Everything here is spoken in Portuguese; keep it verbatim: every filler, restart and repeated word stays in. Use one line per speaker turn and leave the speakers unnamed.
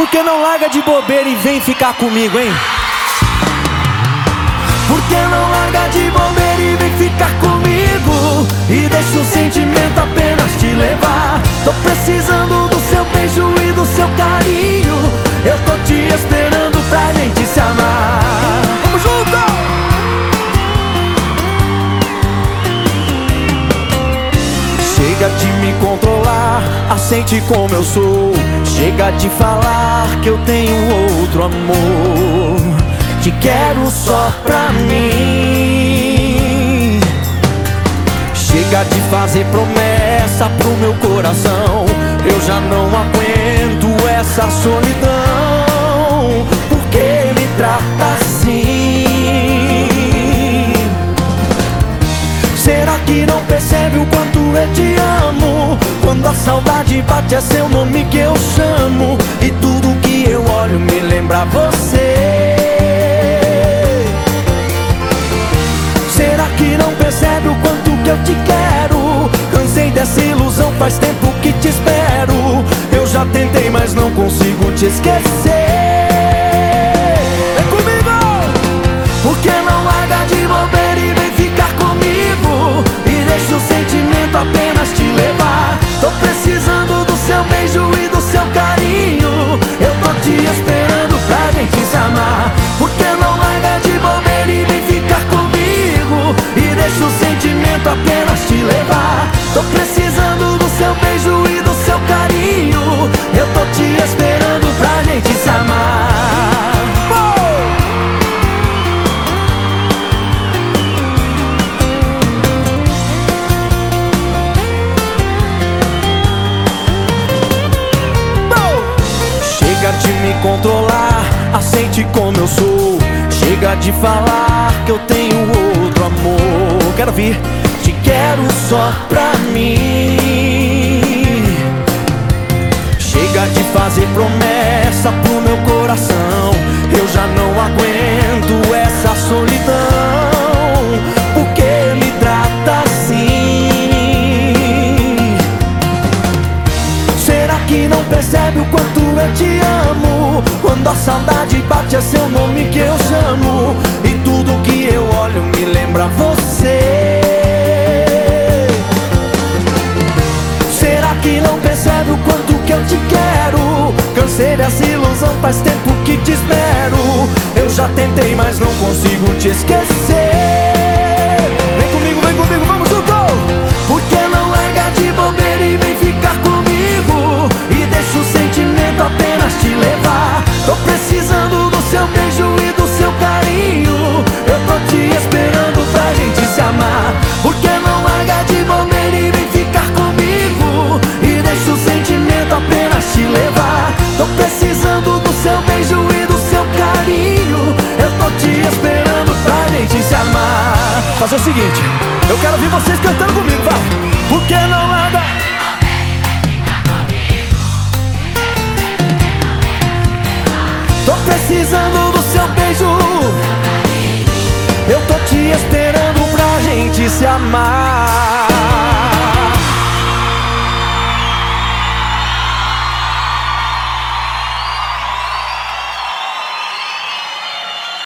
Por que não larga de bobeira e vem ficar comigo, hein?
Por que não larga de bobeira e vem ficar comigo? E deixa o sentimento apenas te levar. Tô precisando do seu beijo e do seu carinho. Eu tô te esperando pra gente se amar.
Vamos junto!
Chega de me controlar, aceite como eu sou. Chega de falar que eu tenho outro amor. Te quero só pra mim. Chega de fazer promessa pro meu coração. Eu já não aguento essa solidão. Por que me trata assim? Será que não percebe o quanto eu te amo? Quando a saudade bate é seu nome que eu chamo. E tudo que eu olho me lembra você. Será que não percebe o quanto que eu te quero? Cansei dessa ilusão, faz tempo que te espero. Eu já tentei, mas não consigo te esquecer.
Vem comigo!
Por que não larga de bobeira e vem ficar comigo? E deixa o sentimento apenas te levar. Tô precisando do seu beijo e do seu carinho. Eu tô te esperando pra gente se amar. Por que não larga de bobeira e vem ficar comigo? E deixa o sentimento apenas te levar. Tô precisando do seu beijo e do seu carinho. Eu tô te esperando pra gente se amar. Chega de me controlar, aceite como eu sou. Chega de falar que eu tenho outro amor. Quero ouvir. Te quero só pra mim. Chega de fazer promessa pro meu coração. Eu já não aguento essa solidão. Por que me trata assim? Será que não percebe o quanto eu te amo? Quando a saudade bate é seu nome que eu chamo. E tudo que eu olho me lembra você. Será que não percebe o quanto que eu te quero? Cansei dessa ilusão, faz tempo que te espero. Eu já tentei, mas não consigo te esquecer.
Vem comigo, vem comigo, vamos junto!
Por que não larga de bobeira e vem ficar comigo? E deixa o sentimento apenas te levar. Tô precisando do seu beijo e do seu carinho. Eu tô te esperando pra gente se amar. Por que não larga de bobeira e vem ficar comigo? E deixa o sentimento apenas te levar. Tô precisando do seu beijo e do seu carinho. Eu tô te esperando pra gente se amar.
Fazer o seguinte, eu quero ouvir vocês cantando comigo, vai!
Por que não larga? Tô precisando do seu beijo. Eu tô te esperando pra gente se amar.